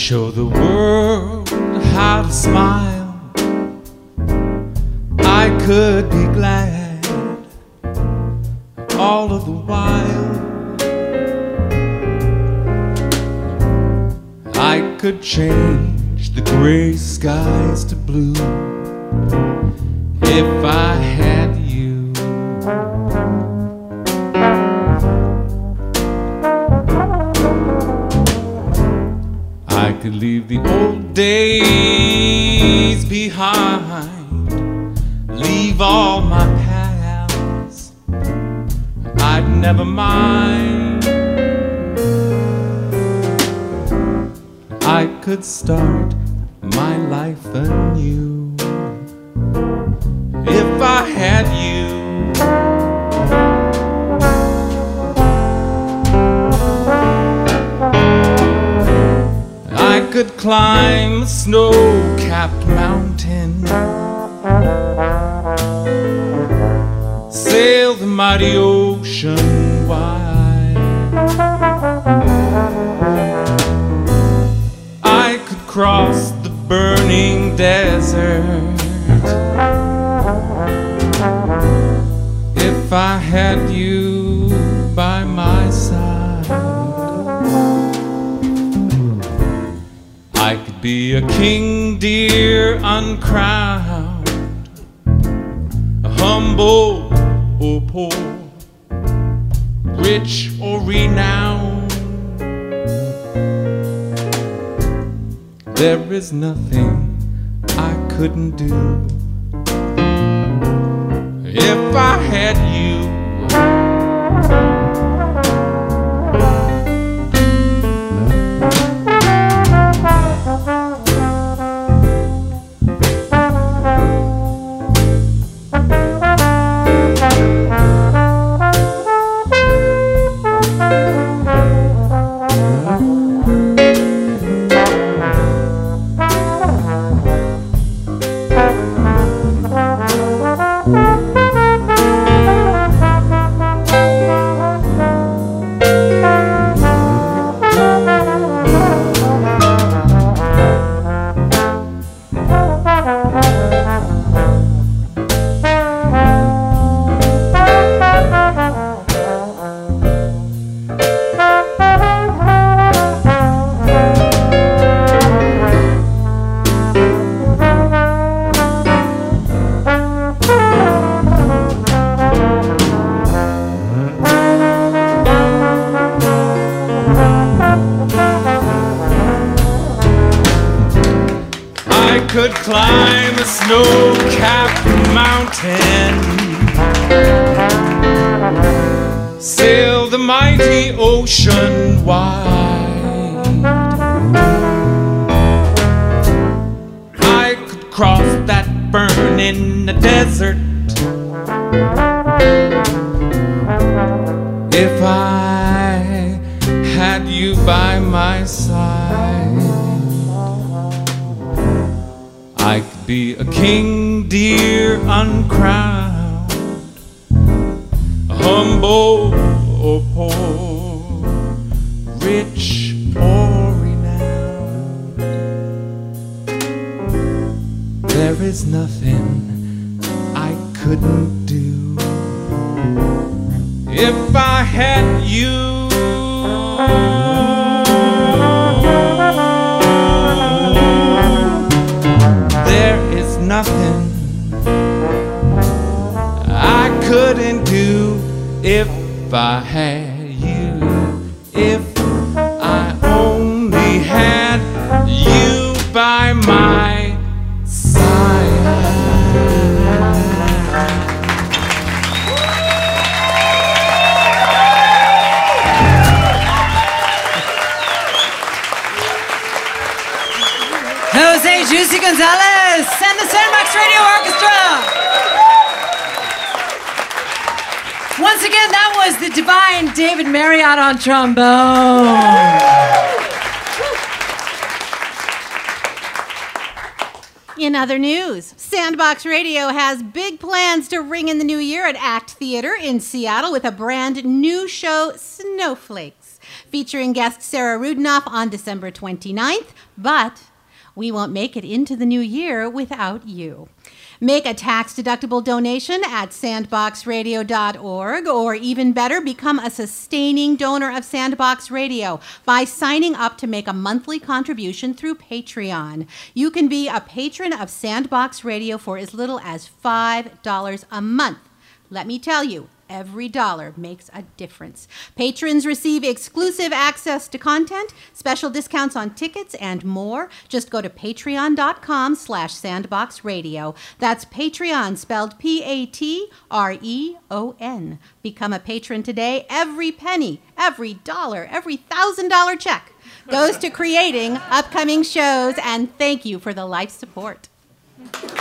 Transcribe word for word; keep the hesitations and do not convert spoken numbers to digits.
show the world how to smile, I could be glad all of the while. I could change the gray skies to blue if I had you. I could leave the old days behind, leave all my past, I'd never mind. I could start my life anew if I had you. I could climb a snow-capped mountain, sail the mighty ocean wide. I could cross the burning desert if I had you by my side. I could be a king deer uncrowned, a humble or poor, rich or renowned. There is nothing I couldn't do if I had you. Could climb a snow-capped mountain, sail the mighty ocean wide. I could cross that burning desert if I had you by my side. I could be a king deer uncrowned, a humble or poor, rich or renowned. There is nothing I couldn't do if I had you. Nothing I couldn't do if I had you. If I only had you by my side. Jose Juicy Gonzalez and the Sandbox Radio Orchestra. Once again, that was the divine David Marriott on trombone. In other news, Sandbox Radio has big plans to ring in the new year at ACT Theater in Seattle with a brand new show, Snowflakes, featuring guest Sarah Rudinoff on December twenty-ninth, but we won't make it into the new year without you. Make a tax-deductible donation at sandbox radio dot org, or even better, become a sustaining donor of Sandbox Radio by signing up to make a monthly contribution through Patreon. You can be a patron of Sandbox Radio for as little as five dollars a month. Let me tell you, every dollar makes a difference. Patrons receive exclusive access to content, special discounts on tickets, and more. Just go to patreon.com slash sandboxradio. That's Patreon, spelled P A T R E O N. Become a patron today. Every penny, every dollar, every thousand dollar check goes to creating upcoming shows, and thank you for the life support.